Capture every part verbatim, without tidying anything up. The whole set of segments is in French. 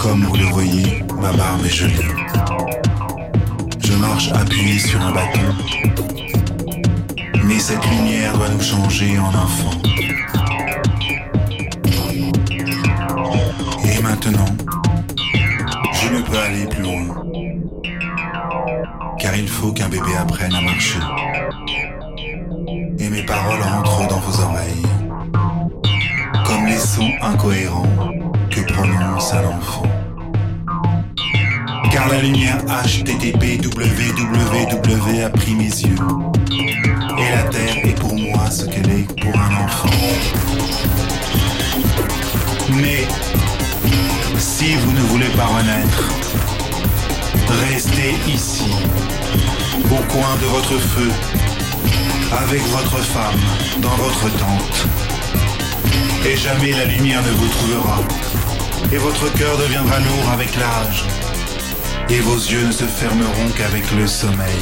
Comme vous le voyez, ma barbe est jolie. Je marche appuyé sur un bâton. Mais cette lumière doit nous changer en enfants. Et maintenant, je ne peux aller plus loin. Car il faut qu'un bébé apprenne à marcher. Et mes paroles rentrent dans vos oreilles. Comme les sons incohérents que prononce un enfant. Car la lumière H T T P W W W a pris mes yeux. Et la terre est pour moi ce qu'elle est pour un enfant. Mais si vous ne voulez pas renaître, restez ici, au coin de votre feu, avec votre femme, dans votre tente. Et jamais la lumière ne vous trouvera. Et votre cœur deviendra lourd avec l'âge. Et vos yeux ne se fermeront qu'avec le sommeil.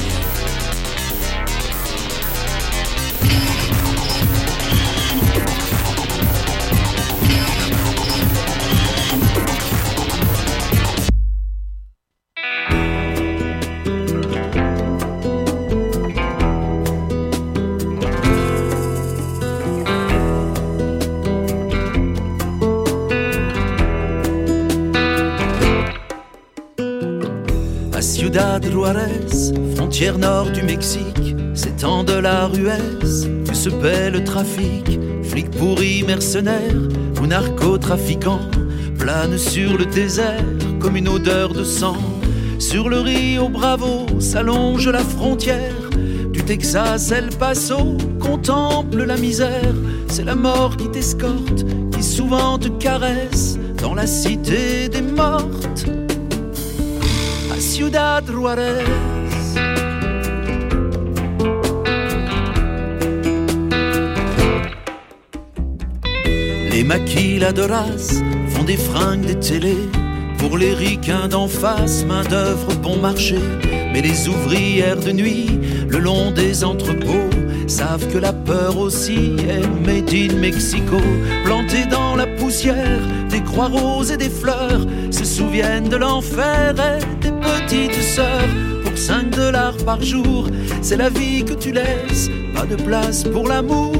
Ciudad Juárez, frontière nord du Mexique, s'étend de la Ruesse, où se paie le trafic. Flics pourris, mercenaires ou narcotrafiquants planent sur le désert comme une odeur de sang. Sur le Rio Bravo s'allonge la frontière du Texas El Paso, contemple la misère. C'est la mort qui t'escorte, qui souvent te caresse dans la cité des mortes. Ciudad Juárez. Les maquiladoras font des fringues, des télés pour les ricains d'en face, main d'œuvre bon marché. Mais les ouvrières de nuit, le long des entrepôts, savent que la peur aussi est made in Mexico. Plantés dans la poussière, des croix roses et des fleurs se souviennent de l'enfer et des petites sœurs. Pour cinq dollars par jour, c'est la vie que tu laisses, pas de place pour l'amour.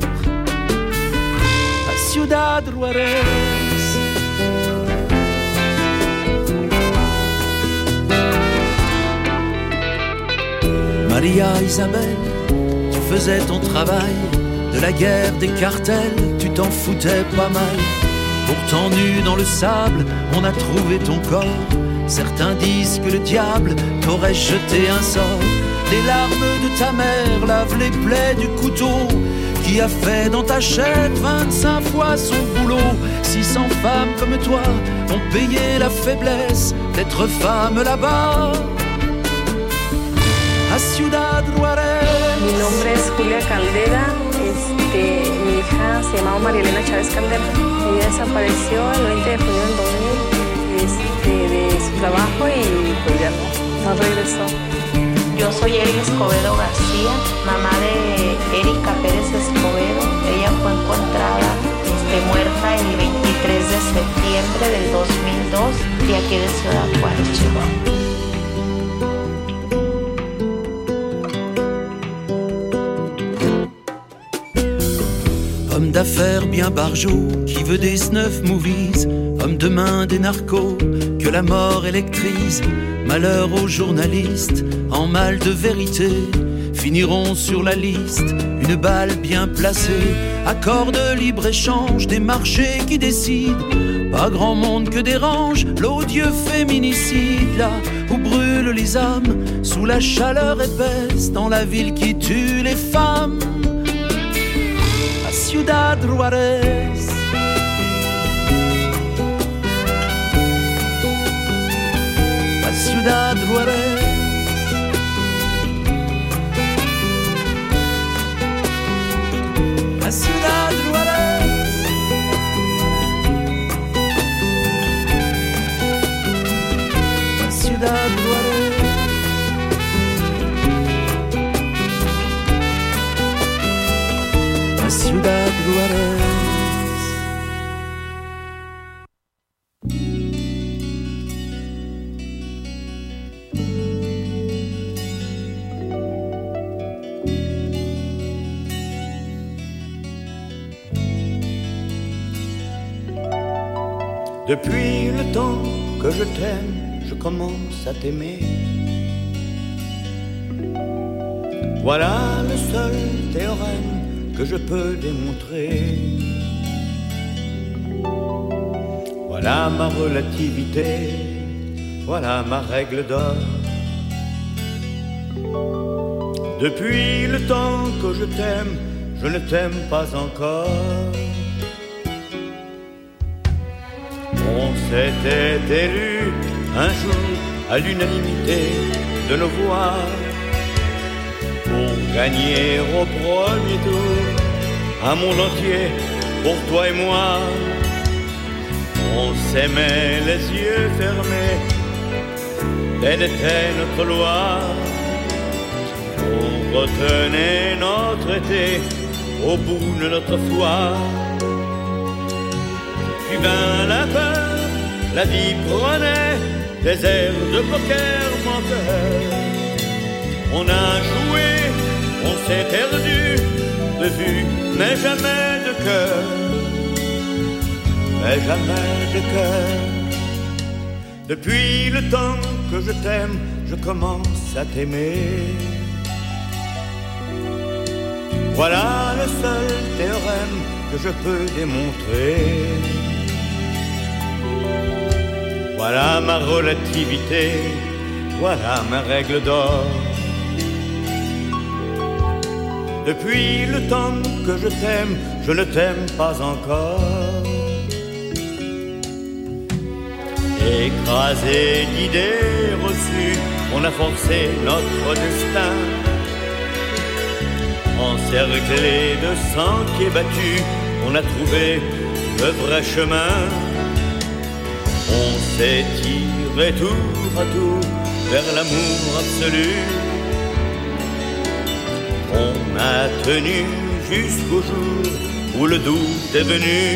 À Ciudad Juárez. Maria Isabel, tu faisais ton travail, de la guerre des cartels, tu t'en foutais pas mal. Pourtant nu dans le sable, on a trouvé ton corps. Certains disent que le diable t'aurait jeté un sort. Les larmes de ta mère lavent les plaies du couteau qui a fait dans ta chair vingt-cinq fois son boulot. six cents femmes comme toi ont payé la faiblesse d'être femme là-bas. A Ciudad Juárez. Mi nombre es Julia Caldera. Este, mi hija se llamaba María Elena Chávez Caldera. Ella desapareció el veinte de junio del dos mil este, de su trabajo y pues ya no, no regresó. Yo soy Erika Escobedo García, mamá de Erika Pérez Escobedo. Ella fue encontrada este, muerta el veintitrés de septiembre del dos mil dos de aquí de Ciudad Juárez, Chihuahua. Homme d'affaires bien barjot, qui veut des snuff movies. Homme de main des narcos, que la mort électrise. Malheur aux journalistes, en mal de vérité, finiront sur la liste. Une balle bien placée, accord de libre-échange, des marchés qui décident. Pas grand monde que dérange l'odieux féminicide. Là où brûlent les âmes, sous la chaleur épaisse, dans la ville qui tue les femmes. Ciudad Juárez. A Ciudad Juárez. A Ciudad Juárez. A Ciudad Juárez. Ciudad Juárez. Depuis le temps que je t'aime, je commence à t'aimer. Voilà le seul théorème que je peux démontrer. Voilà ma relativité, voilà ma règle d'or. Depuis le temps que je t'aime, je ne t'aime pas encore. On s'était élu un jour à l'unanimité de nos voix pour gagner au premier tour un monde entier pour toi et moi. On s'aimait les yeux fermés, telle était notre loi. On retenait notre été au bout de notre foi. Puis vint la peur, la vie prenait des airs de poker menteur. On a joué, on s'est perdu de vue, mais jamais de cœur. Mais jamais de cœur. Depuis le temps que je t'aime, je commence à t'aimer. Voilà le seul théorème que je peux démontrer. Voilà ma relativité, voilà ma règle d'or. Depuis le temps que je t'aime, je ne t'aime pas encore. Écrasé d'idées reçues, on a forcé notre destin. Encerclé de sentiers battus, on a trouvé le vrai chemin. On s'est tiré tour à tour vers l'amour absolu. On a tenu jusqu'au jour où le doute est venu.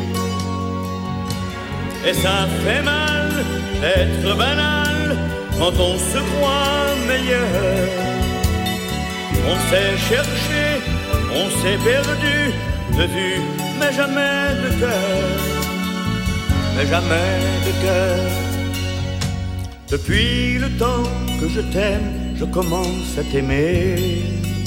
Et ça fait mal d'être banal quand on se croit meilleur. On s'est cherché, on s'est perdu de vue, mais jamais de cœur. Mais jamais de cœur. Depuis le temps que je t'aime, je commence à t'aimer.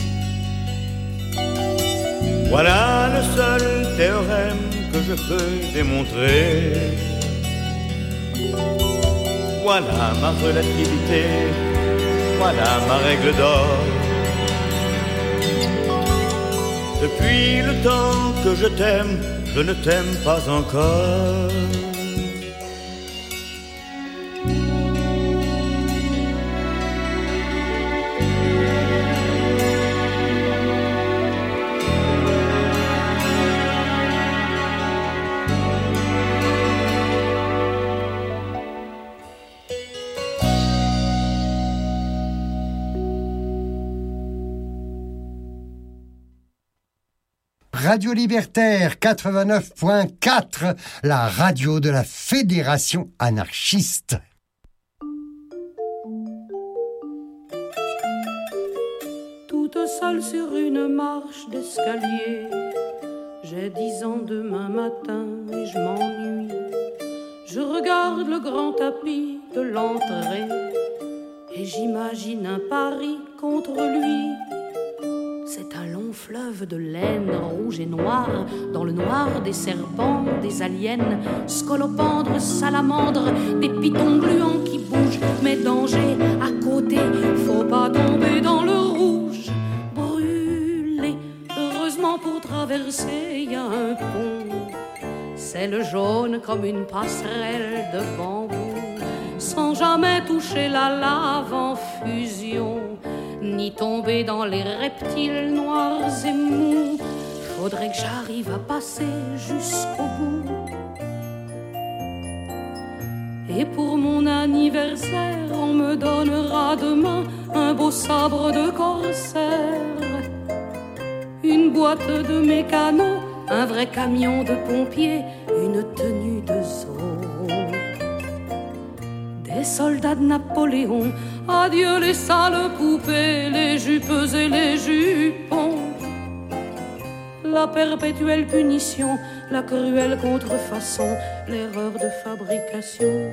Voilà le seul théorème que je peux démontrer. Voilà ma relativité, voilà ma règle d'or. Depuis le temps que je t'aime, je ne t'aime pas encore. Radio Libertaire quatre-vingt-neuf point quatre, la radio de la Fédération anarchiste. Toute seule sur une marche d'escalier, j'ai dix ans demain matin et je m'ennuie. Je regarde le grand tapis de l'entrée et j'imagine un pari contre lui. C'est un long fleuve de laine rouge et noire, dans le noir des serpents, des aliens, scolopendres, salamandres, des pitons gluants qui bougent. Mais danger à côté, faut pas tomber dans le rouge. Brûlé, heureusement pour traverser, y a un pont. C'est le jaune comme une passerelle de bambou, sans jamais toucher la lave en fusion, ni tomber dans les reptiles noirs et mous. Faudrait que j'arrive à passer jusqu'au bout. Et pour mon anniversaire, on me donnera demain un beau sabre de corsaire, une boîte de mécano, un vrai camion de pompier, une tenue de Zorro, des soldats de Napoléon. Adieu les sales poupées, les jupes et les jupons. la perpétuelle punition, la cruelle contrefaçon, l'erreur de fabrication.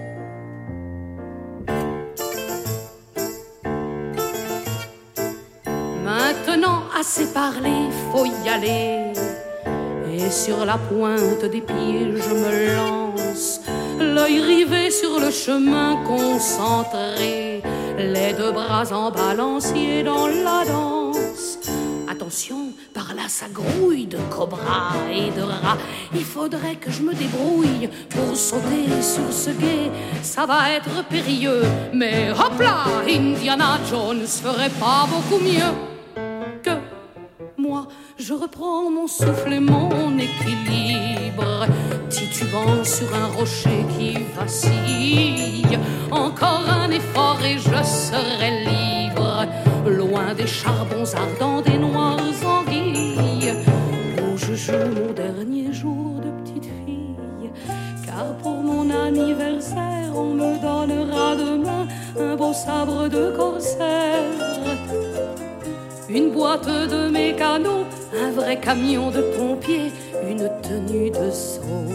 Maintenant, assez parlé, faut y aller. Et sur la pointe des pieds, je me lance, l'œil rivé sur le chemin concentré, les deux bras en balancier dans la danse. Attention, par là ça grouille de cobras et de rats. Il faudrait que je me débrouille pour sauter sur ce gué. Ça va être périlleux, mais hop là, Indiana Jones ferait pas beaucoup mieux que moi. Je reprends mon souffle et mon équilibre, titubant sur un rocher qui vacille. Encore un effort et je serai libre, loin des charbons ardents, des noires anguilles, où je joue mon dernier jour de petite fille. Car pour mon anniversaire, on me donnera demain un beau sabre de corsaire, une boîte de mécano, un vrai camion de pompier, une tenue de saut,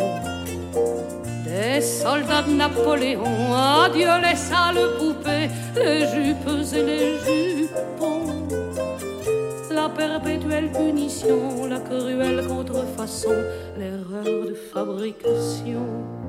des soldats de Napoléon. Adieu les sales poupées, les jupes et les jupons, la perpétuelle punition, la cruelle contrefaçon, l'erreur de fabrication.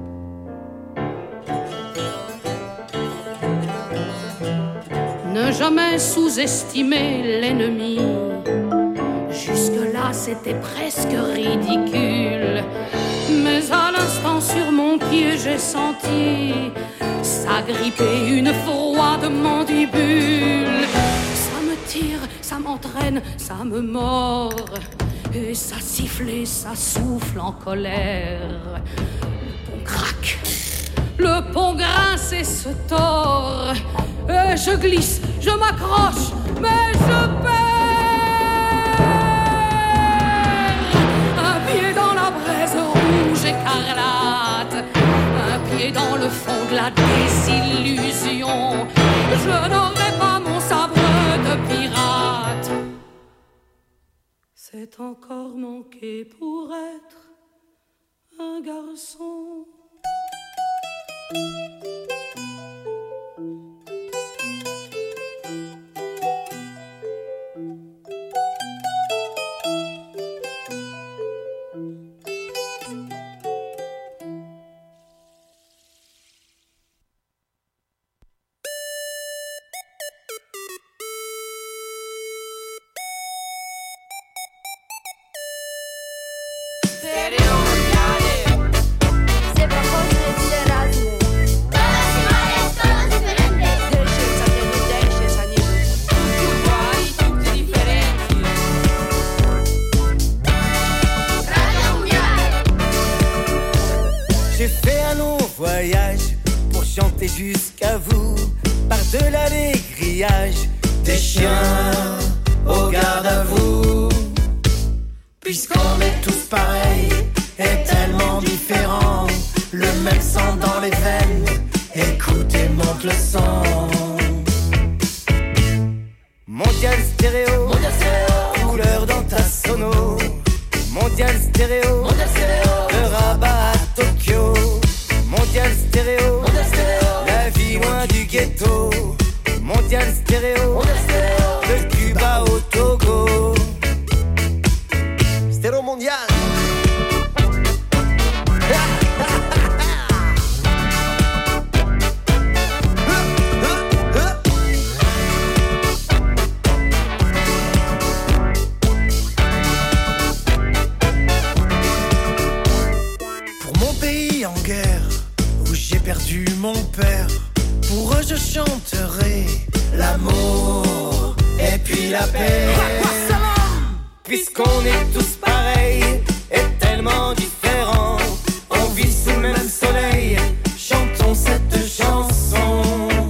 Ne jamais sous-estimer l'ennemi. Jusque-là, c'était presque ridicule. Mais à l'instant, sur mon pied, j'ai senti s'agripper une froide mandibule. Ça me tire, ça m'entraîne, ça me mord. Et ça siffle et ça souffle en colère. Le pont craque, le pont grince et se tord. Et je glisse, je m'accroche, mais je perds. Un pied dans la braise rouge écarlate, un pied dans le fond de la désillusion. Je n'aurai pas mon sabre de pirate. C'est encore manqué pour être un garçon. Jusqu'à vous, par-delà les grillages des chiens au garde à vous. Puisqu'on est tous pareils et tellement différents, le même sang dans les veines, écoutez, monte le son. Mondial stéréo, mondial stéréo, couleur dans ta sono. Mondial stéréo, mondial stéréo, de Rabat à Tokyo. Mondial stéréo, mondial stéréo, la vie loin du ghetto. Mondial stéréo, mondial stéréo, de Cuba au Togo. Stéréo mondial. Pour mon pays en guerre, où j'ai perdu mon père, pour eux je chanterai l'amour et puis la paix. Puisqu'on est tous pareils et tellement différents, on vit sous le même soleil, chantons cette chanson.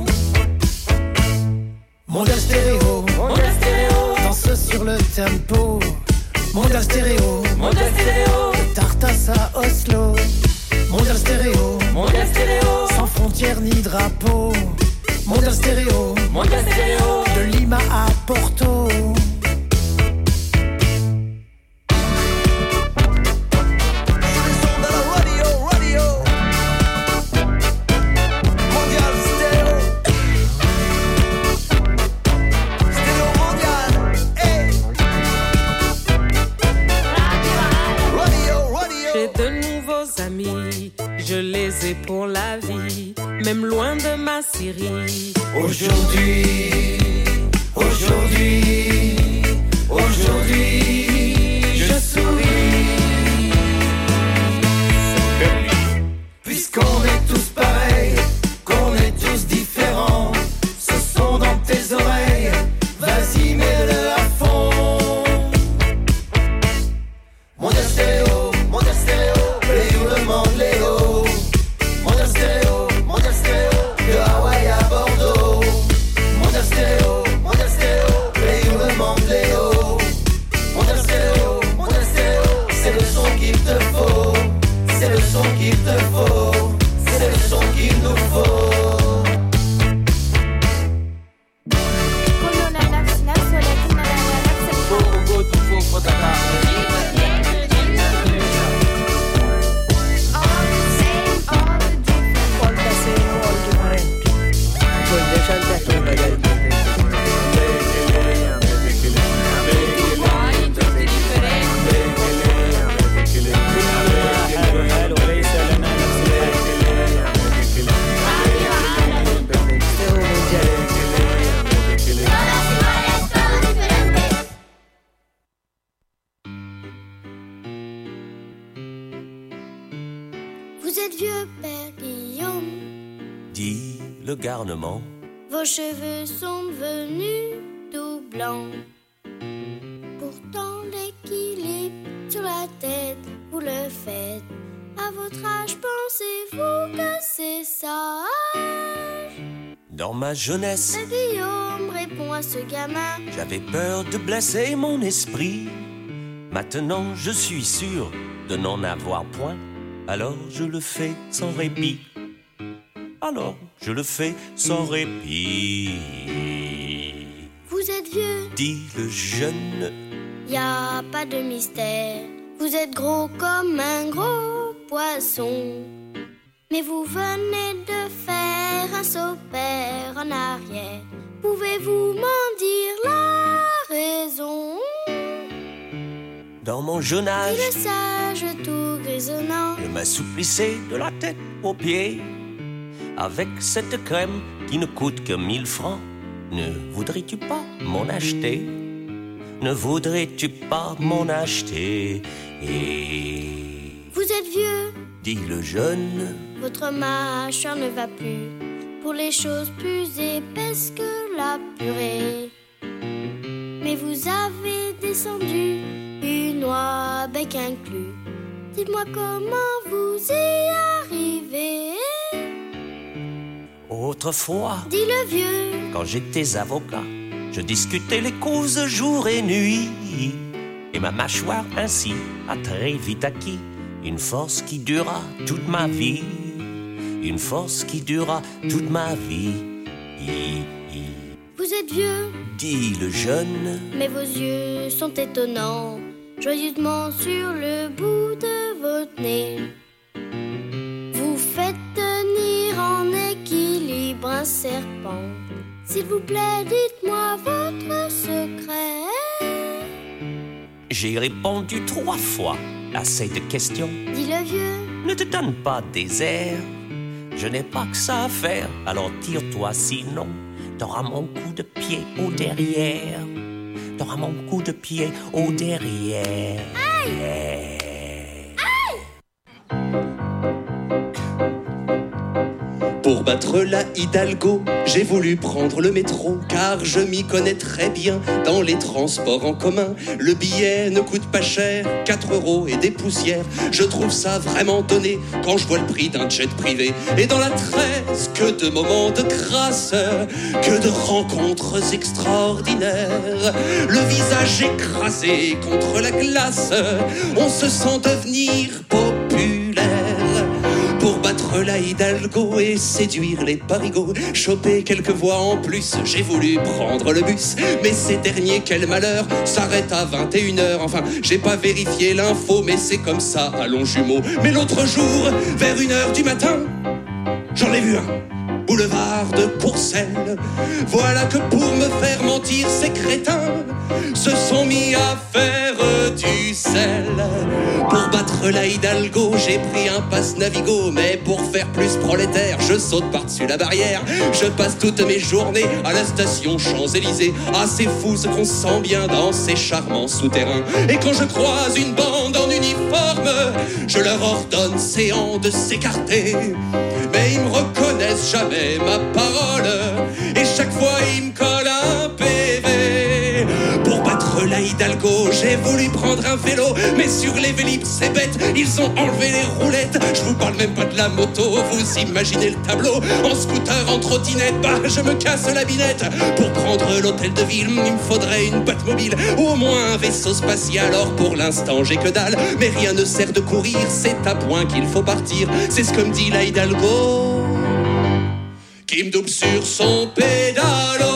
Mondial stéréo, mondial stéréo, danse sur le tempo. Mondial stéréo, mondial stéréo, de Tartas à Oslo. Mondial stéréo, mondial stéréo, sans frontières ni drapeau. Mondial stéréo, mondial stéréo, de Lima à Porto. j'ai de nouveaux amis, je les ai pour la vie, même loin de ma Syrie. Aujourd'hui, aujourd'hui, aujourd'hui, je souris. Puisqu'on est tous pareils, qu'on est tous différents, ce sont dans tes oreilles, vas-y mets-le à fond. Mondial stéréo, mondial stéréo, play you le monde Léo. Mondial stéréo, mondial stéréo, de Hawaï à Bordeaux. Mondial stéréo, mondial stéréo, play you le monde Léo. Mondial stéréo, mondial stéréo, c'est le son qu'il te faut, c'est le son qu'il te faut, c'est le son qu'il nous faut. Le garnement. Vos cheveux sont devenus tout blancs. Pourtant l'équilibre sur la tête, vous le faites. À votre âge, pensez-vous que c'est sage? Dans ma jeunesse, Mais Guillaume répond à ce gamin, j'avais peur de blesser mon esprit. Maintenant je suis sûr de n'en avoir point, alors je le fais sans répit. Alors je le fais sans répit. Vous êtes vieux, dit le jeune, y a pas de mystère. Vous êtes gros comme un gros poisson, mais vous venez de faire un saut père en arrière. Pouvez-vous m'en dire la raison? Dans mon jeune âge, dit le sage tout grisonnant, je m'assouplissais de la tête aux pieds avec cette crème qui ne coûte que mille francs. Ne voudrais-tu pas m'en acheter? Ne voudrais-tu pas m'en acheter? Et vous êtes vieux, dit le jeune, votre mâchoire ne va plus pour les choses plus épaisses que la purée. Mais vous avez descendu une noix bec inclus. Dites-moi comment vous y arrivez? Autrefois, dit le vieux, quand j'étais avocat, je discutais les causes jour et nuit. Et ma mâchoire ainsi a très vite acquis une force qui durera toute ma vie. Une force qui durera toute ma vie. Vous êtes vieux, dit le jeune, mais vos yeux sont étonnants, joyeusement sur le bout de votre nez. Vous faites tenir en équilibre un serpent. S'il vous plaît, dites-moi votre secret. J'ai répondu trois fois à cette question, dit le vieux. Ne te donne pas des airs, je n'ai pas que ça à faire, alors tire-toi sinon t'auras mon coup de pied au derrière. T'auras mon coup de pied au derrière. Aïe! Aïe! Pour battre la Hidalgo, j'ai voulu prendre le métro, car je m'y connais très bien dans les transports en commun. Le billet ne coûte pas cher, quatre euros et des poussières. Je trouve ça vraiment donné quand je vois le prix d'un jet privé. Et dans la tresse, que de moments de grâce, que de rencontres extraordinaires. Le visage écrasé contre la glace, on se sent devenir populaire. Pour battre la Hidalgo et séduire les parigots, choper quelques voix en plus, j'ai voulu prendre le bus. Mais ces derniers, quel malheur, s'arrêtent à vingt et une heures. Enfin, j'ai pas vérifié l'info, mais c'est comme ça, allons jumeaux. Mais l'autre jour, vers une heure du matin, j'en ai vu un boulevard de Courcelles. Voilà que pour me faire mentir, ces crétins se sont mis à faire du sel. Pour battre la Hidalgo, j'ai pris un passe Navigo, mais pour faire plus prolétaire, je saute par-dessus la barrière. Je passe toutes mes journées à la station Champs-Élysées. Ah, c'est fou ce qu'on sent bien dans ces charmants souterrains. Et quand je croise une bande en uniforme, je leur ordonne séant de s'écarter. Mais ils me reconnaissent jamais ma parole, et chaque fois ils me collent un P V. Pour battre la Hidalgo, j'ai voulu prendre un vélo, mais sur les Vélib, c'est bête, ils ont enlevé les roulettes. Je vous parle même pas de la moto, vous imaginez le tableau. En scooter, en trottinette, bah je me casse la binette. Pour prendre l'hôtel de ville, il me faudrait une Batmobile, ou au moins un vaisseau spatial. Or pour l'instant j'ai que dalle, mais rien ne sert de courir, c'est à point qu'il faut partir. C'est ce que me dit la Hidalgo, qui me double sur son pédalo.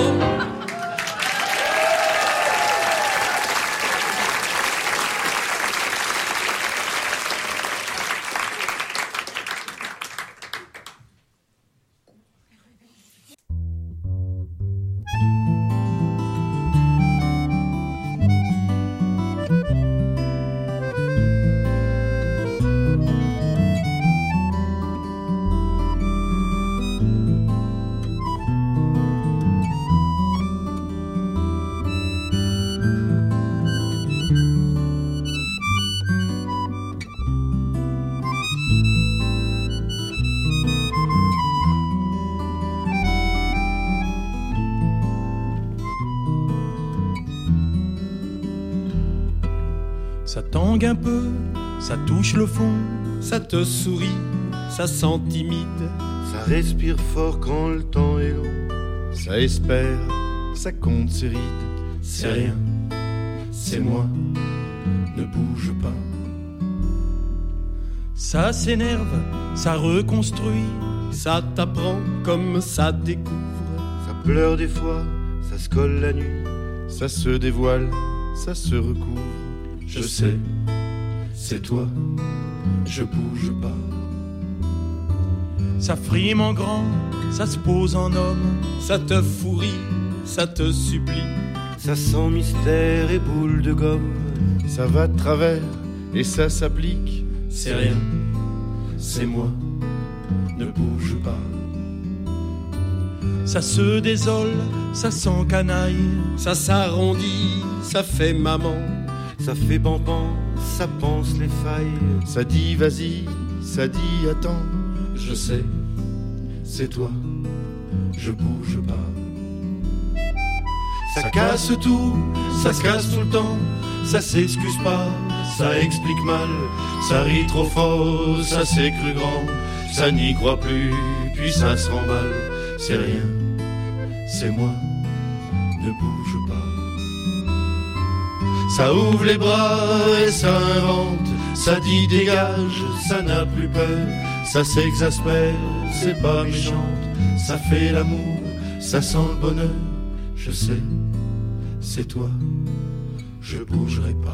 Ça tangue un peu, ça touche le fond, ça te sourit, ça sent timide, ça respire fort quand le temps est long, ça espère, ça compte ses rides, c'est rien, c'est moi, ne bouge pas. Ça s'énerve, ça reconstruit, ça t'apprend comme ça découvre, ça pleure des fois, ça se colle la nuit, ça se dévoile, ça se recouvre. Je sais, c'est toi, je bouge pas. Ça frime en grand, ça se pose en homme, ça te fourrit, ça te supplie. Ça sent mystère et boule de gomme, ça va de travers et ça s'applique. C'est rien, c'est moi, ne bouge pas. Ça se désole, ça s'encanaille, ça s'arrondit, ça fait maman. Ça fait bamban, ça pense les failles, ça dit vas-y, ça dit attends. Je sais, c'est toi, je bouge pas. Ça casse tout, ça se casse tout le temps, ça s'excuse pas, ça explique mal, ça rit trop fort, ça s'est cru grand, ça n'y croit plus, puis ça se remballe. C'est rien, c'est moi, ne bouge pas. Ça ouvre les bras et ça invente, ça dit dégage, ça n'a plus peur, ça s'exaspère, c'est pas méchante, ça fait l'amour, ça sent le bonheur. Je sais, c'est toi, je bougerai pas.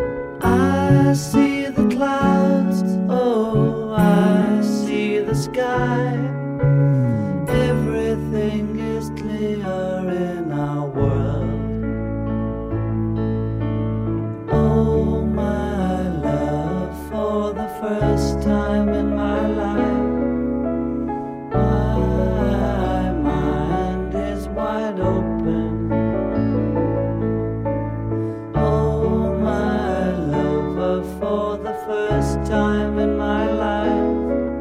I see the clouds, oh, I see the sky. for the first time in my life.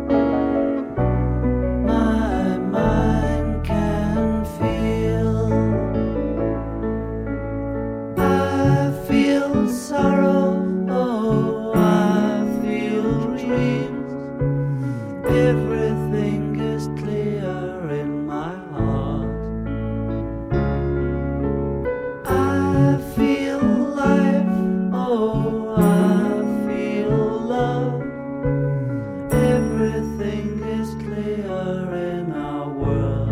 My mind can feel. I feel sorrow. Oh, I feel dreams. Everything is clear in my heart. I feel life. Oh, I feel love. Everything is clear in our world.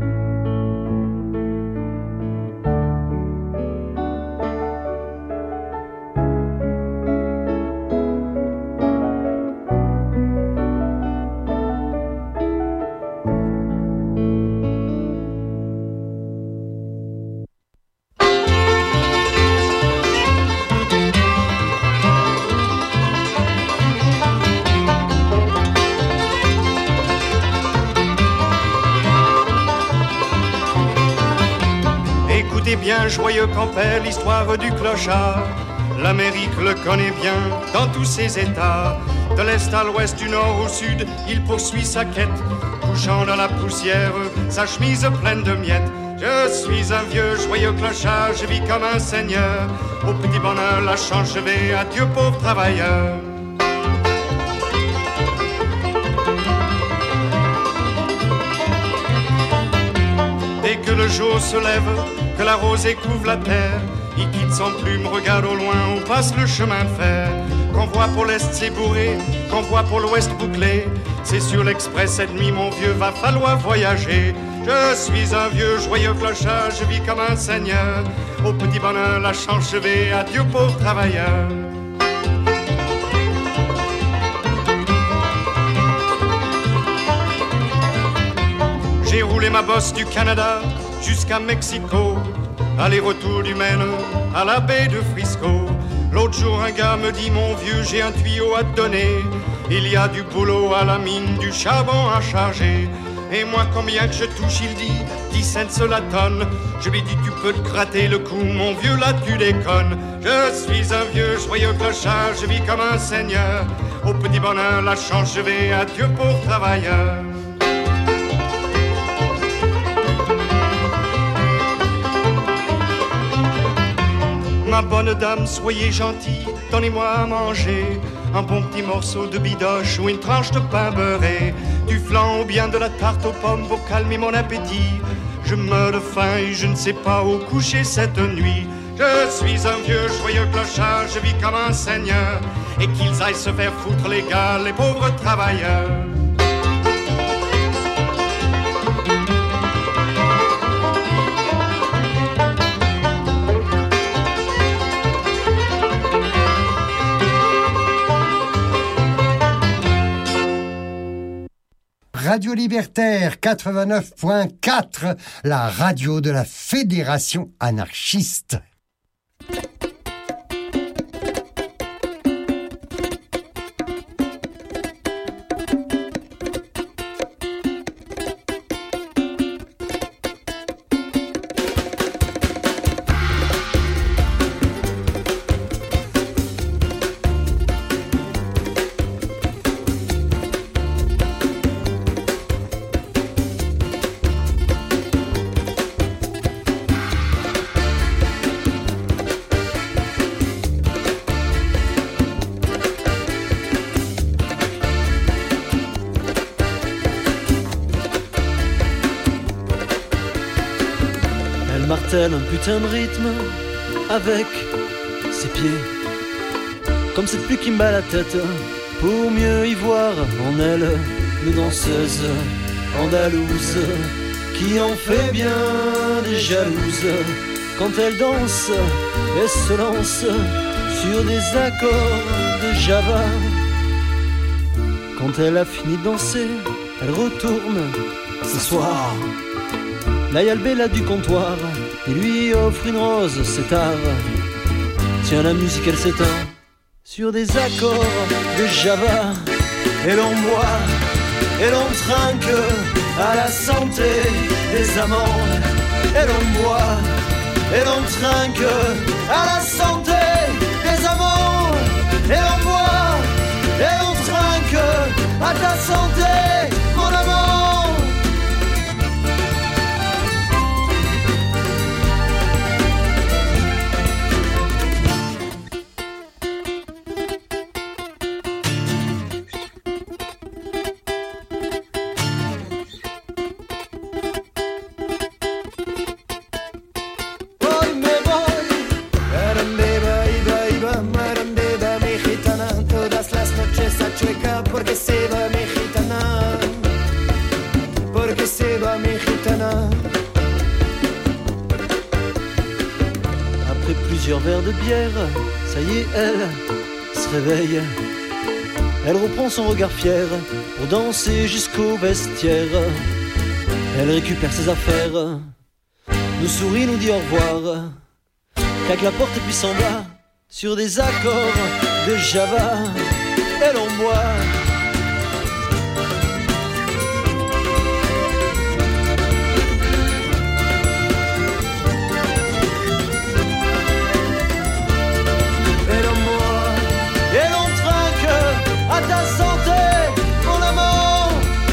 Écoutez bien, joyeux Campbell, l'histoire du clochard. L'Amérique le connaît bien dans tous ses états. De l'est à l'ouest, du nord au sud, il poursuit sa quête, couchant dans la poussière, sa chemise pleine de miettes. Je suis un vieux joyeux clochard, je vis comme un seigneur. Au petit bonheur, la chance, je vais, adieu pauvre travailleur. Dès que le jour se lève, que la rosée couvre la terre, il quitte son plume, regarde au loin où passe le chemin de fer. Qu'on voit pour l'est c'est bourré, qu'on voit pour l'ouest bouclé. C'est sur l'express cette nuit mon vieux, va falloir voyager. Je suis un vieux joyeux clochard, je vis comme un seigneur. Au petit bonheur la chance, je vais, adieu pauvre travailleur. J'ai roulé ma bosse du Canada jusqu'à Mexico, aller-retour du Maine à la baie de Frisco. L'autre jour un gars me dit, mon vieux, j'ai un tuyau à te donner. Il y a du boulot à la mine, du charbon à charger. Et moi combien que je touche, il dit, dix cents la tonne. Je lui dis, tu peux te gratter le cou, mon vieux, là tu déconnes. Je suis un vieux joyeux clochard, je vis comme un seigneur. Au petit bonheur la chance, je vais, adieu pauvre travailleur. Ma bonne dame, soyez gentille, donnez-moi à manger un bon petit morceau de bidoche ou une tranche de pain beurré, du flan ou bien de la tarte aux pommes pour calmer mon appétit. Je meurs de faim et je ne sais pas où coucher cette nuit. Je suis un vieux joyeux clochard, je vis comme un seigneur, et qu'ils aillent se faire foutre les gars, les pauvres travailleurs. Radio Libertaire quatre-vingt-neuf point quatre, la radio de la Fédération anarchiste. Un putain de rythme avec ses pieds, comme cette pluie qui me bat la tête, pour mieux y voir en elle une danseuse andalouse qui en fait bien des jalouses quand elle danse et se lance sur des accords de Java. Quand elle a fini de danser, elle retourne s'asseoir. Là y'a le Bella du comptoir, et lui offre une rose, c'est tard. Tiens, la musique elle s'éteint sur des accords de Java. Et l'on boit, et l'on trinque à la santé des amants. Et l'on boit, et l'on trinque à la santé des amants. Et l'on boit. mi gitana. Après plusieurs verres de bière, ça y est, elle se réveille. Elle reprend son regard fier pour danser jusqu'au vestiaire. Elle récupère ses affaires, nous sourit, nous dit au revoir, claque la porte et puis s'en va sur des accords de Java. Elle en boit. À ta santé, mon amant.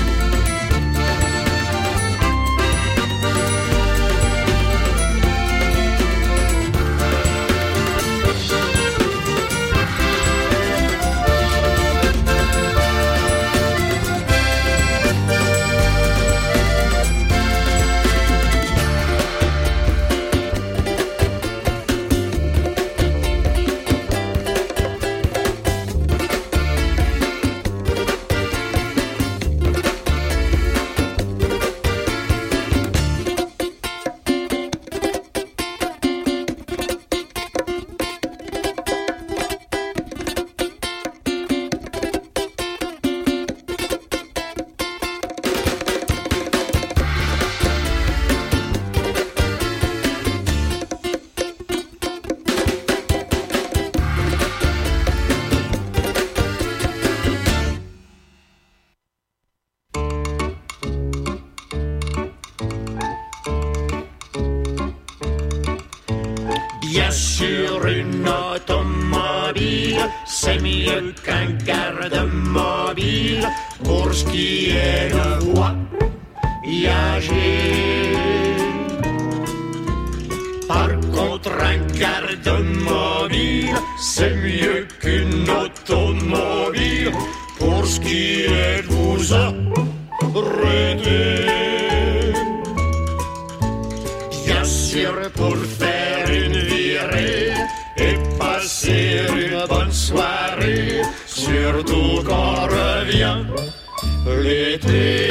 Sur une automobile, c'est mieux qu'un garde mobile pour ce qui est de voyager. Par contre, un garde mobile, c'est mieux qu'une automobile pour ce qui est de vous arrêter. Bien sûr, pour faire une virée et passer une bonne soirée, surtout quand revient l'été.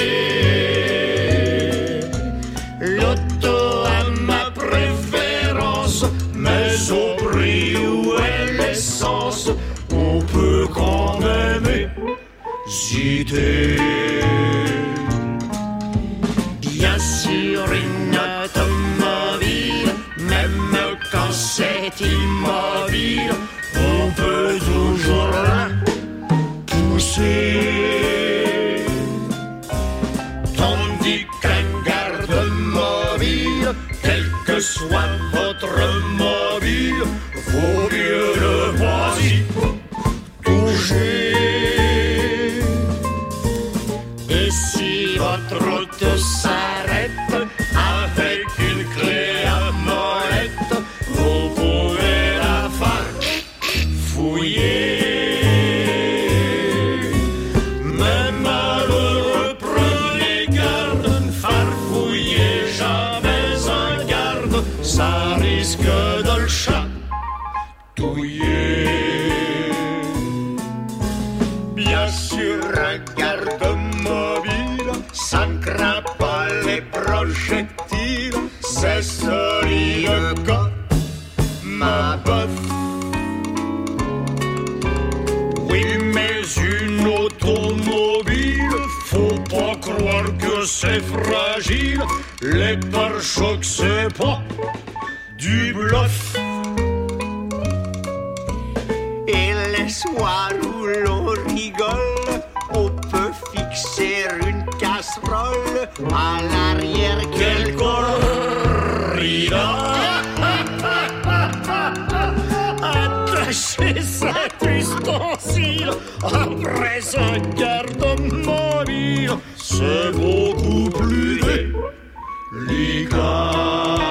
L'auto a ma préférence, mais au prix où est l'essence, on peut quand même hésiter. Bien sûr, une automobile, même quand c'est immobile, on peut toujours la pousser. Tandis qu'un garde mobile, quel que soit votre mobile, vaut mieux ne pas y toucher. Et si votre auto s'arrête avec une clé à molette, vous pouvez la faire fouiller. Mais malheureux, prenez garde, ne faire fouiller jamais un garde, ça risque de le chatouiller. Bien sûr, un garde mobile, ça ne craint pas les projectiles, c'est solide comme ma boeuf. Oui, mais une automobile, faut pas croire que c'est fragile, les pare-chocs c'est pas du bluff. Et les soirs où l'on rigole, on peut fixer une casserole à l'arrière quel corrida. Attachez cet ustensile après un garde mobile, c'est beaucoup plus délicat.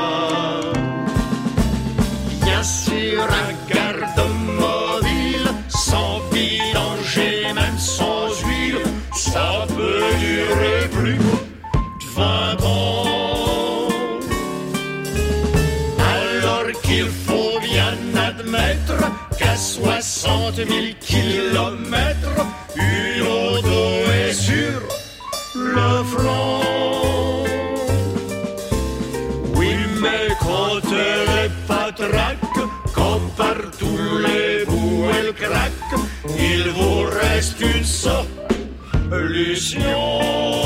Bien sûr, un garde mobile, sans vidanger, même sans huile, ça peut durer plus de vingt ans. Alors qu'il faut bien admettre qu'à soixante mille kilomètres, une auto est sur le front. il vous reste une solution.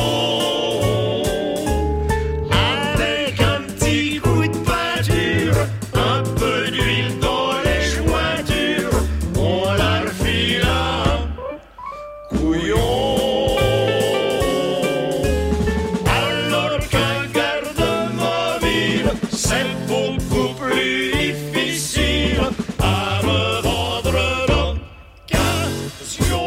Avec un petit coup de peinture, un peu d'huile dans les jointures, on la refile un couillon. Alors qu'un garde-mobile, c'est beaucoup plus difficile à me vendre d'occasion.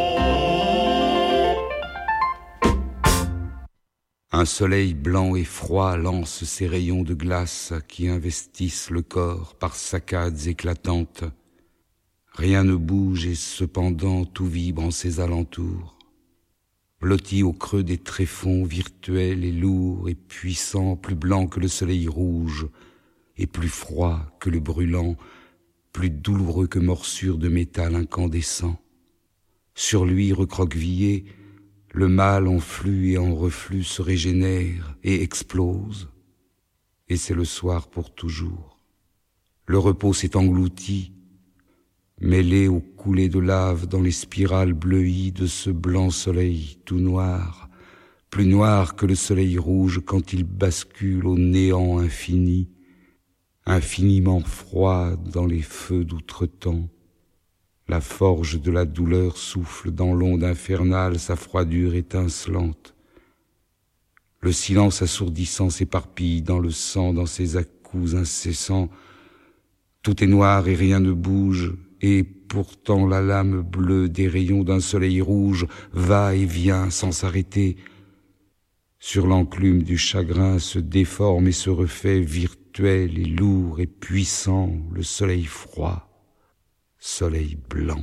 Un soleil blanc et froid lance ses rayons de glace qui investissent le corps par saccades éclatantes. Rien ne bouge et cependant tout vibre en ses alentours. Blotti au creux des tréfonds virtuels et lourds et puissants, plus blanc que le soleil rouge et plus froid que le brûlant, plus douloureux que morsure de métal incandescent. Sur lui recroquevillé, le mal en flux et en reflux se régénère et explose, et c'est le soir pour toujours. Le repos s'est englouti, mêlé aux coulées de lave dans les spirales bleuies de ce blanc soleil tout noir, plus noir que le soleil rouge quand il bascule au néant infini, infiniment froid dans les feux d'outre-temps. La forge de la douleur souffle dans l'onde infernale sa froidure étincelante. Le silence assourdissant s'éparpille dans le sang, dans ses à-coups incessants. Tout est noir et rien ne bouge, et pourtant la lame bleue des rayons d'un soleil rouge va et vient sans s'arrêter. Sur l'enclume du chagrin se déforme et se refait virtuel et lourd et puissant le soleil froid. Soleil blanc.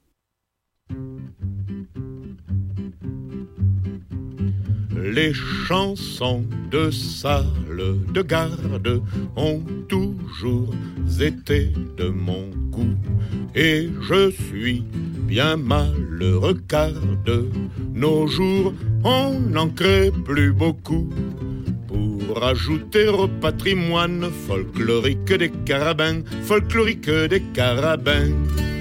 Les chansons de salle de garde ont toujours été de mon goût, et je suis bien malheureux car de nos jours on n'en crée plus beaucoup. Pour ajouter au patrimoine folklorique des carabins, folklorique des carabins.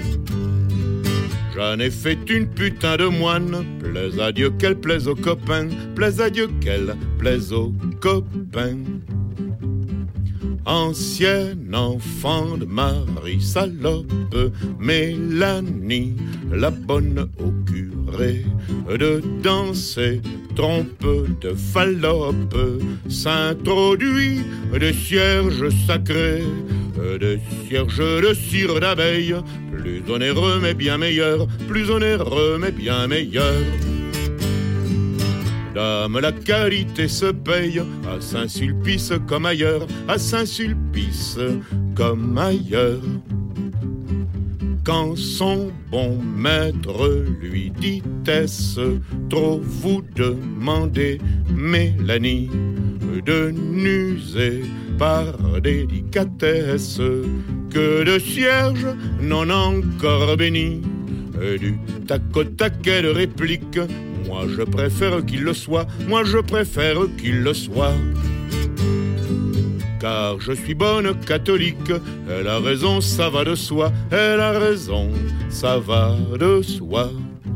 J'en ai fait une putain de moine, plaise à Dieu qu'elle plaise aux copains, plaise à Dieu qu'elle plaise aux copains. Ancienne enfant de Marie salope, Mélanie, la bonne au curé, de danser, trompe de Fallope, s'introduit des cierges sacrés, des cierges de cire d'abeille, plus onéreux mais bien meilleur, plus onéreux mais bien meilleur. Dame, la qualité se paye à Saint-Sulpice comme ailleurs, à Saint-Sulpice comme ailleurs. Quand son bon maître lui dit est-ce trop vous demander, Mélanie, de n'user par délicatesse que de cierges non encore bénis, du tac au taquet de réplique. Moi je préfère qu'il le soit, moi je préfère qu'il le soit. Car je suis bonne catholique, elle a raison, ça va de soi, elle a raison, ça va de soi.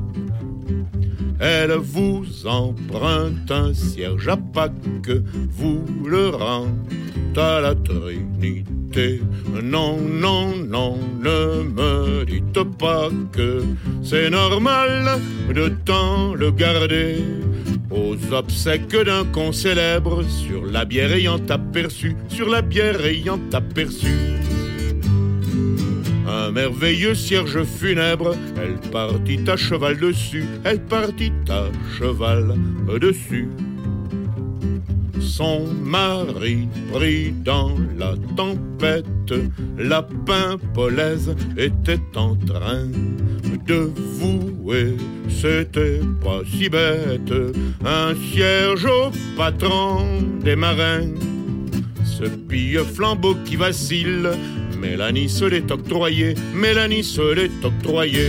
Elle vous emprunte un cierge à Pâques, vous le rend à la Trinité. Non, non, non, ne me dites pas que c'est normal de tant le garder aux obsèques d'un con célèbre, sur la bière ayant aperçu, sur la bière ayant aperçu un merveilleux cierge funèbre. Elle partit à cheval dessus, elle partit à cheval dessus. Son mari pris dans la tempête, la pimpolaise était en train de vouer, c'était pas si bête, un cierge au patron des marins. Ce pieux flambeau qui vacille, Mélanie se l'est octroyé, Mélanie se l'est octroyé.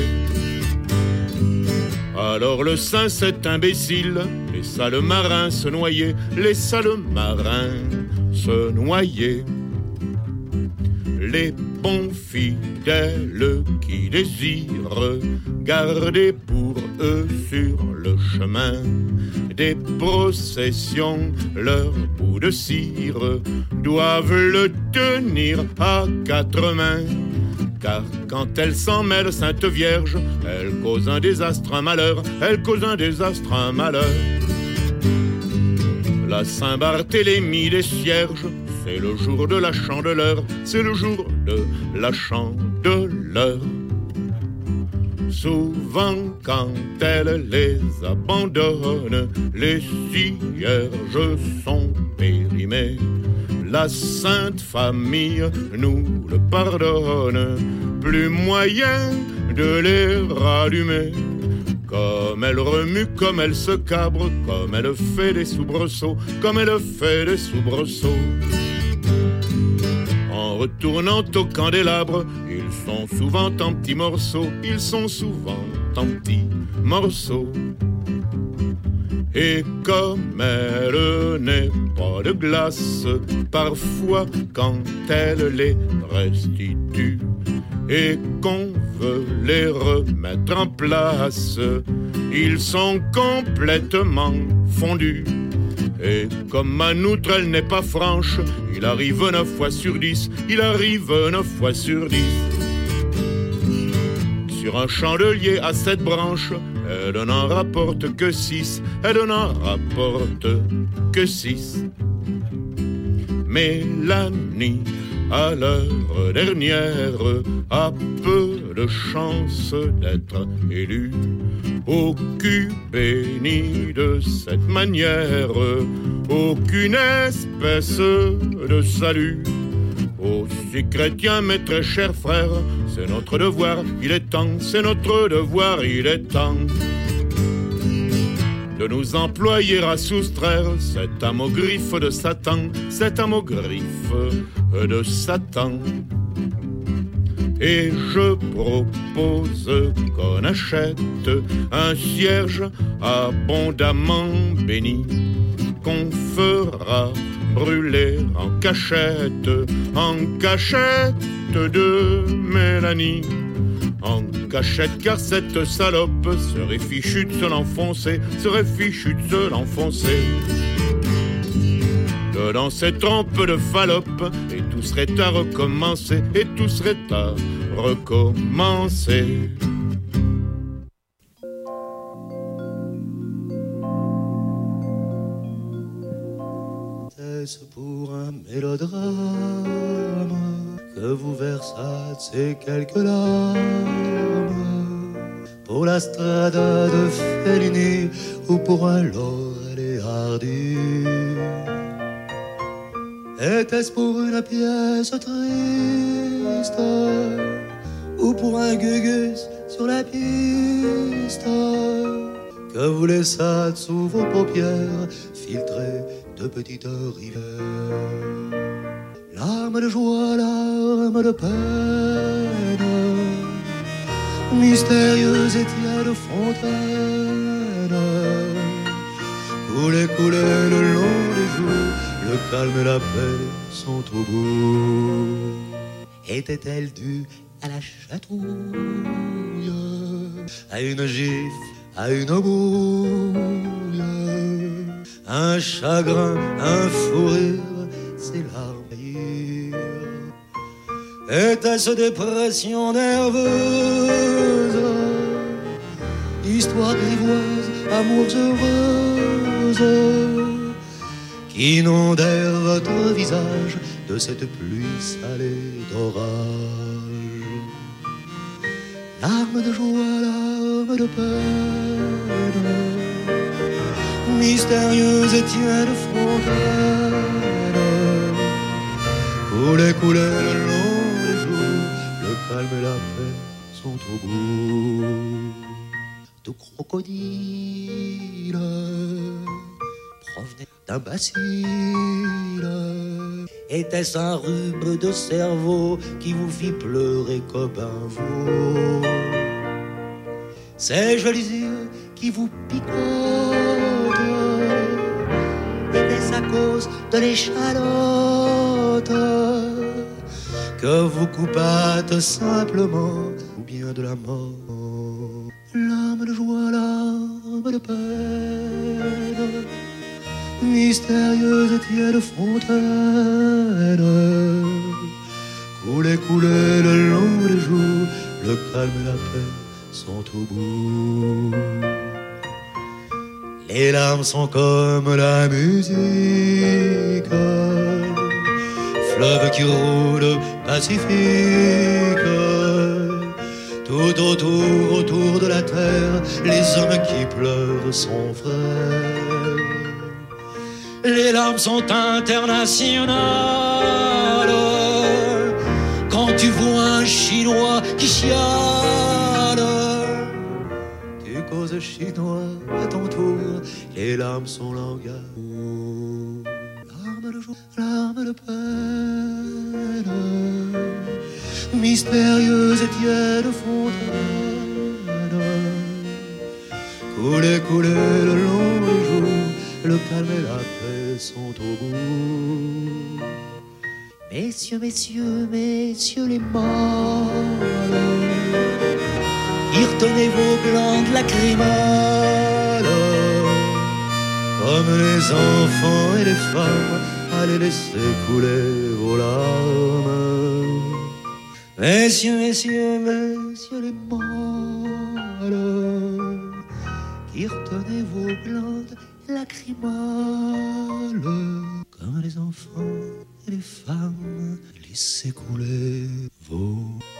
Alors le saint cet imbécile laissa le marin se noyer, laissa le marin se noyer. Les bons fidèles qui désirent garder pour eux sur le chemin des processions, leur bout de cire doivent le tenir à quatre mains. Car quand elle s'en mêle, Sainte Vierge, elle cause un désastre, un malheur, elle cause un désastre, un malheur. La Saint-Barthélemy des Cierges, c'est le jour de la chandeleur, c'est le jour de la chandeleur. Souvent quand elle les abandonne, les cierges sont périmés. La Sainte Famille nous le pardonne, plus moyen de les rallumer. Comme elle remue, comme elle se cabre, comme elle fait des soubresauts, comme elle fait des soubresauts. En retournant au candélabre, ils sont souvent en petits morceaux, ils sont souvent en petits morceaux. Et comme elle n'est pas de glace, parfois quand elle les restitue et qu'on veut les remettre en place, ils sont complètement fondus. Et comme en outre elle n'est pas franche, il arrive neuf fois sur dix, il arrive neuf fois sur dix. Sur un chandelier à sept branches, elle n'en rapporte que six, elle n'en rapporte que six. Mélanie, à l'heure dernière, a peu de chance d'être élue. Au cul béni de cette manière, aucune espèce de salut. Aussi chrétien, mes très chers frères, c'est notre devoir, il est temps, c'est notre devoir, il est temps de nous employer à soustraire cet amogriffe de Satan, cet amogriffe de Satan. Et je propose qu'on achète un cierge abondamment béni, qu'on fera brûler en cachette, en cachette de Mélanie. En cachette car cette salope serait fichue de se l'enfoncer, serait fichue de se l'enfoncer. Dedans cette trompe de fallope, et tout serait à recommencer, et tout serait à recommencer. Est-ce pour un mélodrame que vous versâtes ces quelques larmes pour la strada de Fellini ou pour un Laurel et Hardy? Était-ce pour une pièce triste ou pour un gugus sur la piste que vous laissâtes sous vos paupières filtrer de petites rivières? Larmes de joie, larmes de peine, mystérieuse et tiède fontaine, couler, couler le long des jours, le calme et la paix sont au bout. Était-elle due à la chatouille, à une gifle, à une bouille, un chagrin, un fou rire, c'est larmes? Était-ce dépression nerveuse, histoire grivoise, amours heureuses qui inondèrent votre visage de cette pluie salée d'orage? Larmes de joie, larmes de peine, mystérieuse et tiède fontaine, couler, couler le long des jours, le calme et la paix sont au bout. De crocodile provenait d'un bacille. Était-ce un rhume de cerveau qui vous fit pleurer comme un veau? Ces jolis yeux qui vous picotent, était-ce à cause de l'échalote que vous coupâtes simplement, ou bien de la mort. L'âme de joie, l'âme de peine, mystérieuse et tiède fontaine, coulez, coulez le long des jours, le calme et la paix sont au bout. Les larmes sont comme la musique, fleuve qui roule pacifique, tout autour, autour de la terre, les hommes qui pleurent sont frères. Les larmes sont internationales. Quand tu vois un Chinois qui chiale, tu causes chinois à ton tour, les larmes sont langage. Larmes de joie, larmes de peine, mystérieuse et tiède fontaine, coulez, coulez le long des jours, le calme et la paix sont au bout. Messieurs, messieurs, messieurs les mâles, y retenez vos glandes lacrymales, comme les enfants et les femmes, allez laisser couler vos larmes. Messieurs, messieurs, messieurs les mâles, y retenez vos glandes lacrymales, comme les enfants et les femmes, laissez couler vos...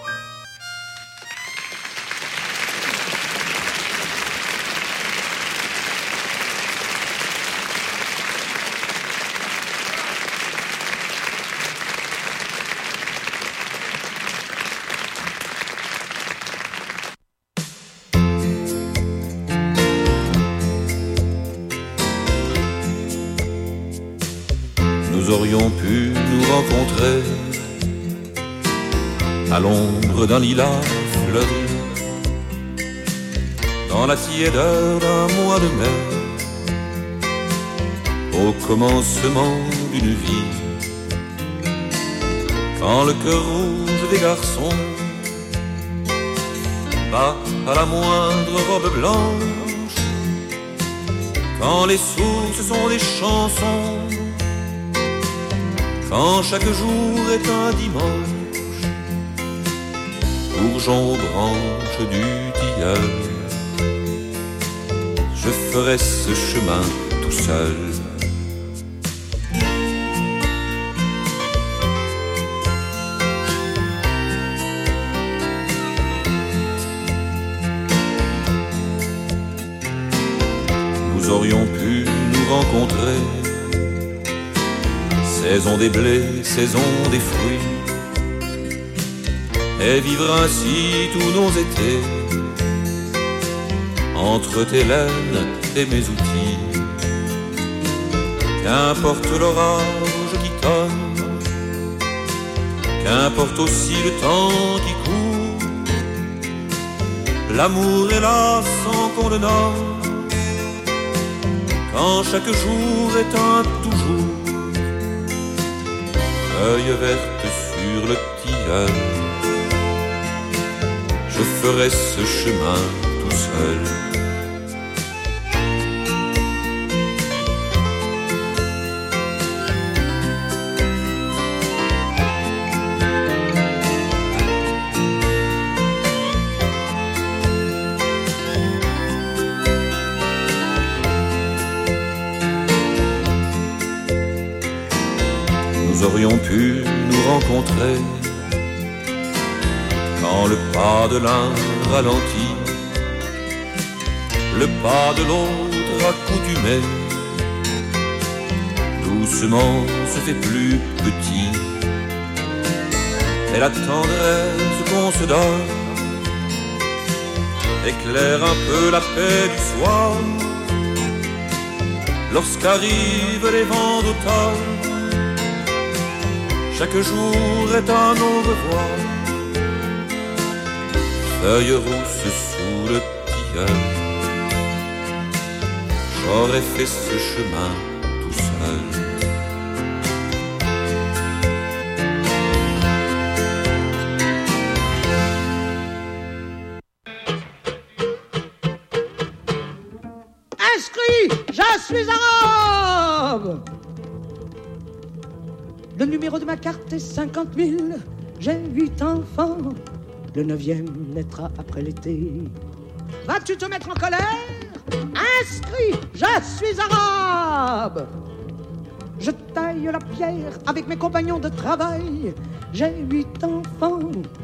Nous aurions pu nous rencontrer à l'ombre d'un lilas fleuri, dans la tiédeur d'un mois de mai, au commencement d'une vie, quand le cœur rouge des garçons bat à la moindre robe blanche, quand les sources sont des chansons, quand chaque jour est un dimanche, bourgeon aux branches du tilleul, je ferai ce chemin tout seul. Nous aurions pu nous rencontrer, saison des blés, saison des fruits, et vivre ainsi tous nos étés, entre tes laines et mes outils. Qu'importe l'orage qui tonne, qu'importe aussi le temps qui court, l'amour est là sans qu'on le nomme, quand chaque jour est un toujours. Feuille verte sur le tilleul, je ferai ce chemin tout seul. Nous aurions pu nous rencontrer quand le pas de l'un ralentit, le pas de l'autre accoutumé, doucement se fait plus petit, et la tendresse qu'on se donne éclaire un peu la paix du soir, lorsqu'arrivent les vents d'automne. Chaque jour est un au revoir, feuilles rousses sous le tilleul, j'aurais fait ce chemin tout seul. Inscrit, je suis arabe. Le numéro de ma carte est cinquante mille. J'ai huit enfants. Le neuvième naîtra après l'été. Vas-tu te mettre en colère? Inscrit, je suis arabe. Je taille la pierre avec mes compagnons de travail. J'ai huit enfants.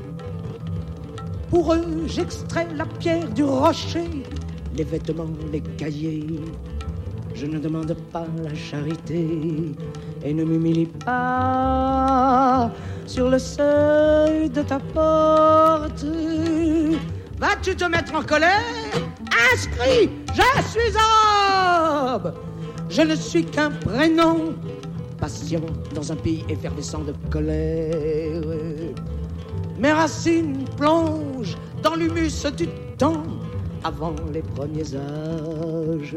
Pour eux, j'extrais la pierre du rocher, les vêtements, les cahiers. Je ne demande pas la charité et ne m'humilie pas sur le seuil de ta porte. Vas-tu te mettre en colère? Inscrit, je suis arabe. Je ne suis qu'un prénom, patient dans un pays effervescent de colère. Mes racines plongent dans l'humus du temps, avant les premiers âges,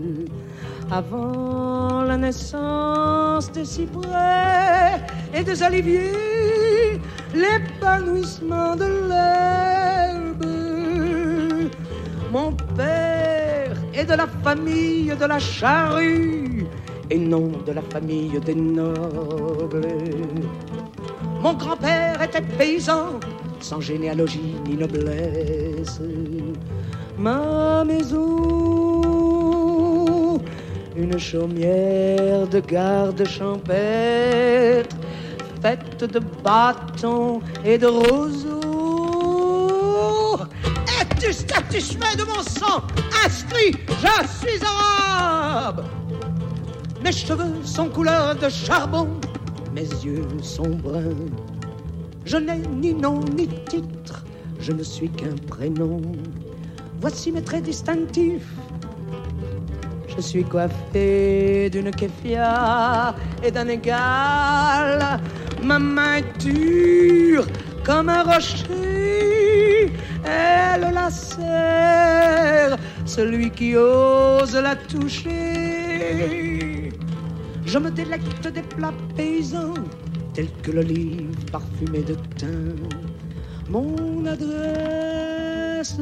avant la naissance des cyprès et des oliviers, l'épanouissement de l'herbe. Mon père est de la famille de la charrue et non de la famille des nobles. Mon grand-père était paysan, sans généalogie ni noblesse. Ma maison, une chaumière de garde champêtre, faite de bâtons et de roseaux. Es-tu satisfait de mon sang? Inscrit, je suis arabe. Mes cheveux sont couleur de charbon, mes yeux sont bruns. Je n'ai ni nom ni titre, je ne suis qu'un prénom. Voici mes traits distinctifs. Je suis coiffé d'une kéfia et d'un égal. Ma main est dure comme un rocher. Elle la serre, celui qui ose la toucher. Je me délecte des plats paysans, tels que l'olive parfumée de thym. Mon adresse,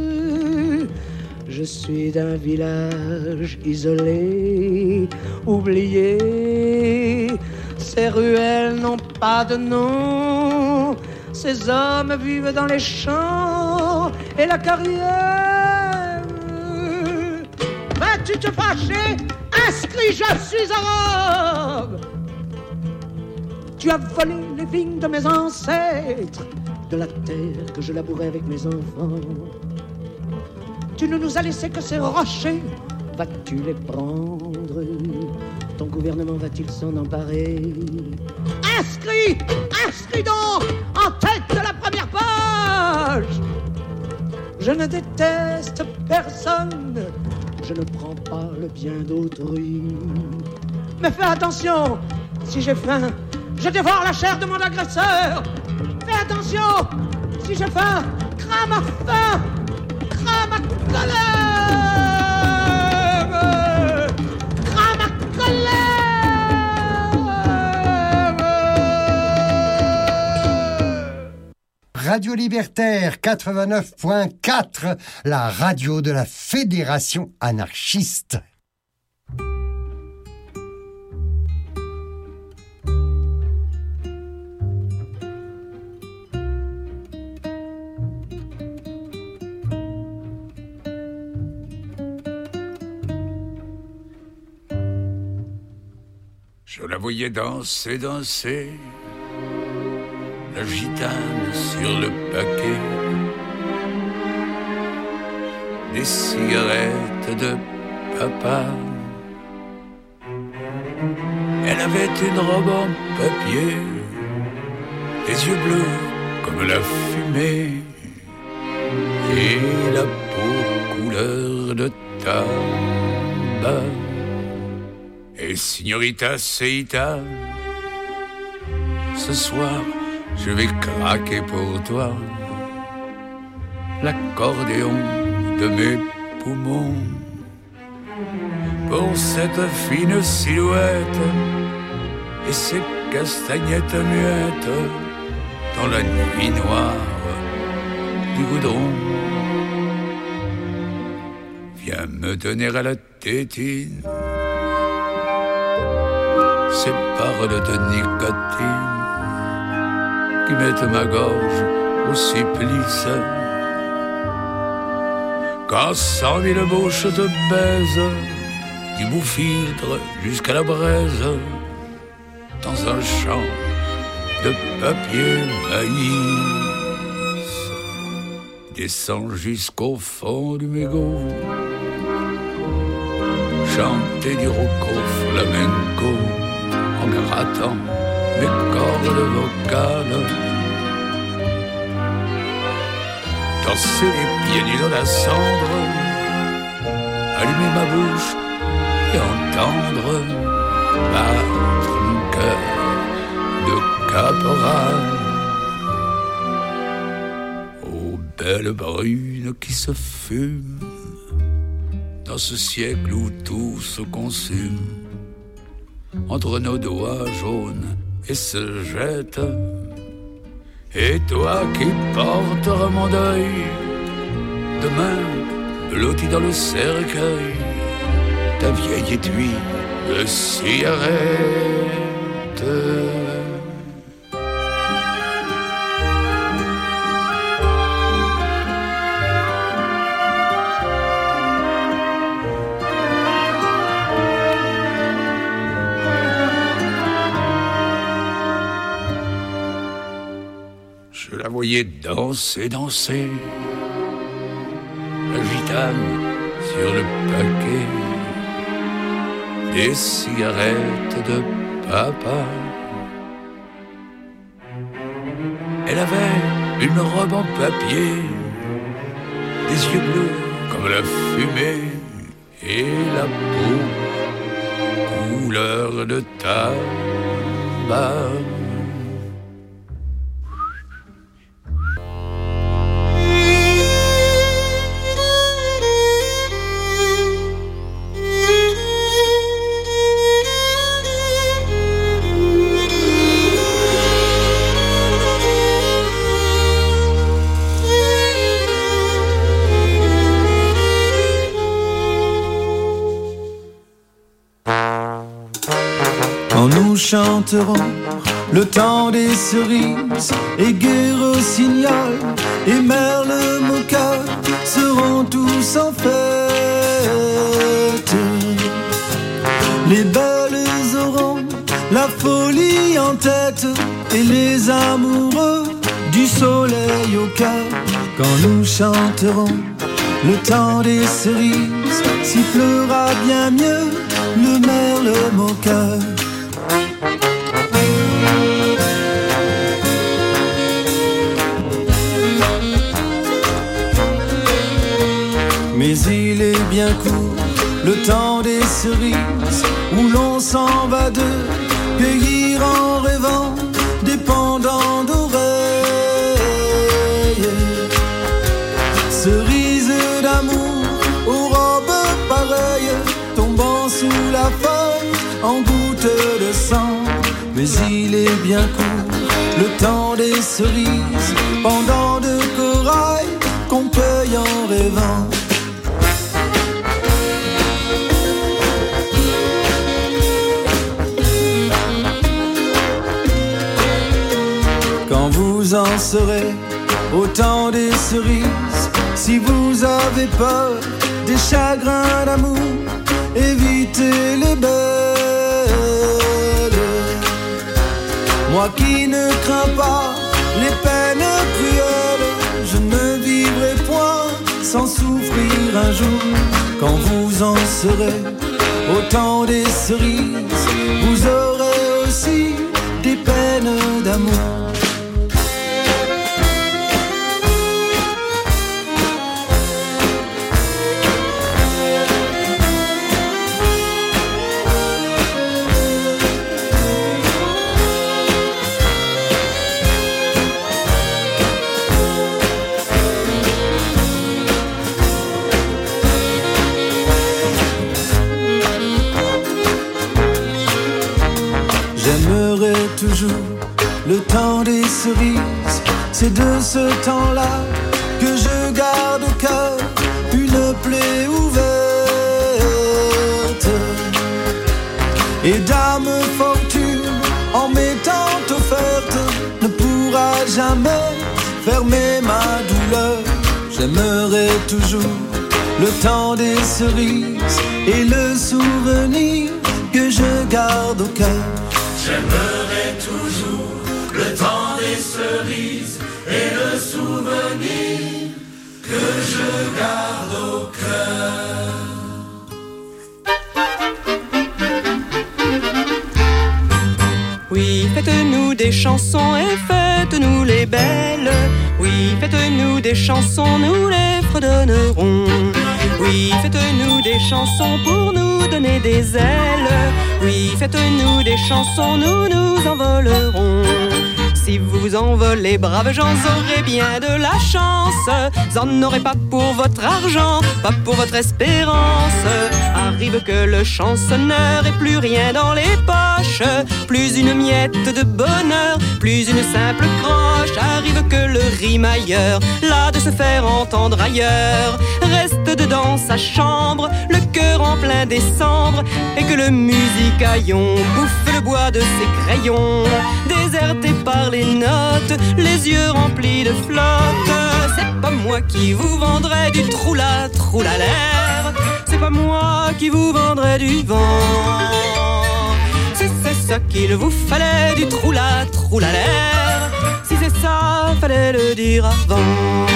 je suis d'un village isolé, oublié. Ces ruelles n'ont pas de nom. Ces hommes vivent dans les champs et la carrière. Vas-tu te fâcher? Inscrit, je suis arabe. Tu as volé les vignes de mes ancêtres, de la terre que je labourais avec mes enfants. Tu ne nous as laissé que ces rochers. Vas-tu les prendre? Ton gouvernement va-t-il s'en emparer? Inscrit, inscrit donc en tête de la première page. Je ne déteste personne, je ne prends pas le bien d'autrui. Mais fais attention, si j'ai faim, je dévore la chair de mon agresseur. Fais attention, si j'ai faim, crains ma faim, crains ma colère, crains ma colère. Radio Libertaire quatre-vingt-neuf point quatre, la radio de la Fédération anarchiste. Je la voyais danser, danser, la gitane sur le paquet, des cigarettes de papa. Elle avait une robe en papier, les yeux bleus comme la fumée, et la peau couleur de tabac. Et signorita Seita, ce soir je vais craquer pour toi l'accordéon de mes poumons, pour cette fine silhouette et ces castagnettes muettes dans la nuit noire du goudron. Viens me donner à la tétine ces paroles de nicotine qui mettent ma gorge au supplice. Quand cent mille bouches te baisent, du bout filtre jusqu'à la braise, dans un champ de papier maïs, descends jusqu'au fond du mégot, chanter du rocco flamenco en grattant mes cordes vocales, danser les pieds nus dans la cendre, allumer ma bouche et entendre battre mon cœur de caporal. Ô belle brune qui se fume dans ce siècle où tout se consume entre nos doigts jaunes et se jette. Et toi qui porteras mon deuil, demain, blotti dans le cercueil, ta vieille étui de cigarette. Je la voyais danser, danser, la gitane sur le paquet des cigarettes de papa. Elle avait une robe en papier, des yeux bleus comme la fumée, et la peau couleur de tabac. Chanteront le temps des cerises, et Gué-Rossignol et Merle Moka seront tous en fête. Les belles auront la folie en tête, et les amoureux du soleil au cœur. Quand nous chanterons le temps des cerises, sifflera bien mieux le Merle Moka. Mais il est bien court, le temps des cerises, où l'on s'en va de cueillir en rêvant des pendants d'oreilles. Cerises d'amour aux robes pareilles, tombant sous la feuille en gouttes de sang. Mais il est bien court, le temps des cerises, pendants de corail qu'on cueille en rêvant. Quand vous en serez au temps des cerises, si vous avez peur des chagrins d'amour, évitez les belles. Moi qui ne crains pas les peines cruelles, je ne vivrai point sans souffrir un jour. Quand vous en serez au temps des cerises, vous aurez aussi des peines d'amour. J'aimerais toujours le temps des cerises, c'est de ce temps-là que je garde au cœur une plaie ouverte. jamais fermer ma douleur. J'aimerais toujours le temps des cerises et le souvenir que je garde au cœur. J'aimerais toujours le temps des cerises et le souvenir que je garde au cœur. Oui, faites-nous des chansons et faites-nous les belles. Oui, faites-nous des chansons, nous les fredonnerons. Oui, faites-nous des chansons pour nous donner des ailes. Oui, faites-nous des chansons, nous nous envolerons. Si vous vous envolez, braves gens, aurez bien de la chance. Vous en aurez pas pour votre argent, pas pour votre espérance. Arrive que le chansonneur ait plus rien dans les poches, plus une miette de bonheur, plus une simple croche. Arrive que le rimailleur, là de se faire entendre ailleurs, reste dedans sa chambre, le cœur en plein décembre, et que le musicaillon bouffe le bois de ses crayons, déserté par les notes, les yeux remplis de flotte. C'est pas moi qui vous vendrai du troula troula l'air, c'est pas moi qui vous vendrai du vent. Si c'est ça qu'il vous fallait, du troula troula l'air, si c'est ça, fallait le dire avant.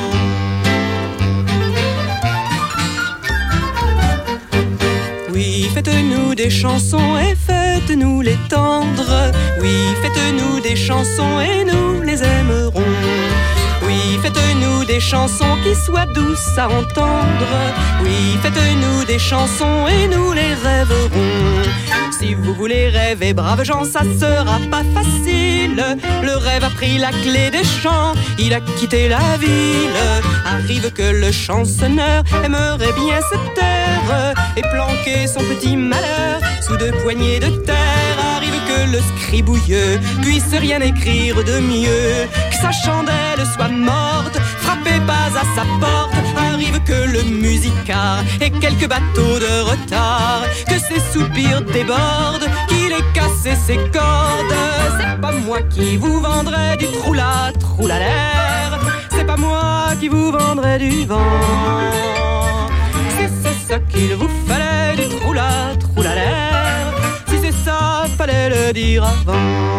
Oui, faites-nous des chansons et faites-nous les tendre. Oui, faites-nous des chansons et nous les aimerons. Oui, faites-nous des chansons qui soient douces à entendre. Oui, faites-nous des chansons et nous les rêverons. Si vous voulez rêver, braves gens, ça sera pas facile. Le rêve a pris la clé des champs, il a quitté la ville. Arrive que le chansonneur aimerait bien se taire et planquer son petit malheur sous deux poignées de terre. Arrive que le scribouilleux puisse rien écrire de mieux, que sa chandelle soit morte, frappez pas à sa porte. Arrive que le musicard ait quelques bateaux de retard, que ses soupirs débordent, qu'il ait cassé ses cordes. C'est pas moi qui vous vendrai du troula troula l'air, c'est pas moi qui vous vendrai du vent. Si c'est ça qu'il vous fallait, du troula troula l'air, si c'est ça, fallait le dire avant.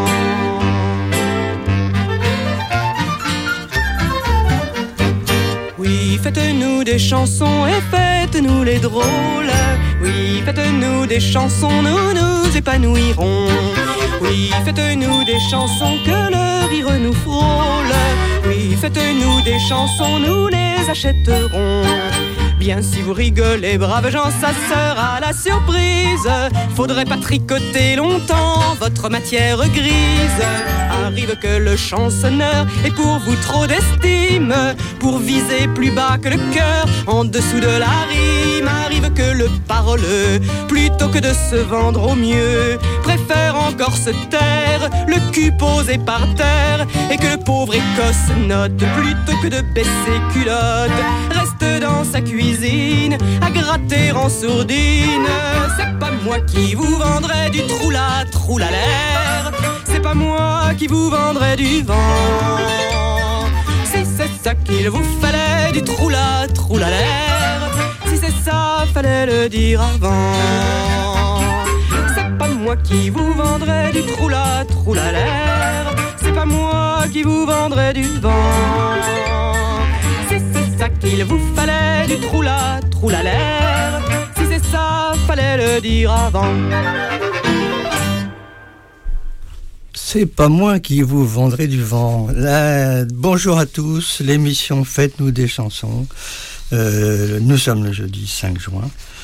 Oui, faites-nous des chansons et faites-nous les drôles. Oui, faites-nous des chansons, nous nous épanouirons. Oui, faites-nous des chansons que le rire nous frôle. Oui, faites-nous des chansons, nous les achèterons. Bien si vous rigolez, braves gens, ça sera la surprise. Faudrait pas tricoter longtemps votre matière grise. Arrive que le chansonneur ait pour vous trop d'estime, pour viser plus bas que le cœur, en dessous de la rime. Arrive que le paroleux, plutôt que de se vendre au mieux, préfère encore se taire, le cul posé par terre, et que le pauvre Écosse note, plutôt que de baisser culotte, reste dans sa cuisine à gratter en sourdine. C'est pas moi qui vous vendrai du troula troula l'air, c'est pas moi qui vous vendrai du vent. Si c'est ça qu'il vous fallait, du troula troula l'air, si c'est ça, fallait le dire avant. C'est pas moi qui vous vendrai du troula troula l'air, c'est pas moi qui vous vendrai du vent. Si c'est ça qu'il vous fallait, du troula troula l'air, si c'est ça, fallait le dire avant. C'est pas moi qui vous vendrai du vent. Là, bonjour à tous, l'émission Faites-nous des chansons. Euh, nous sommes le jeudi cinq juin.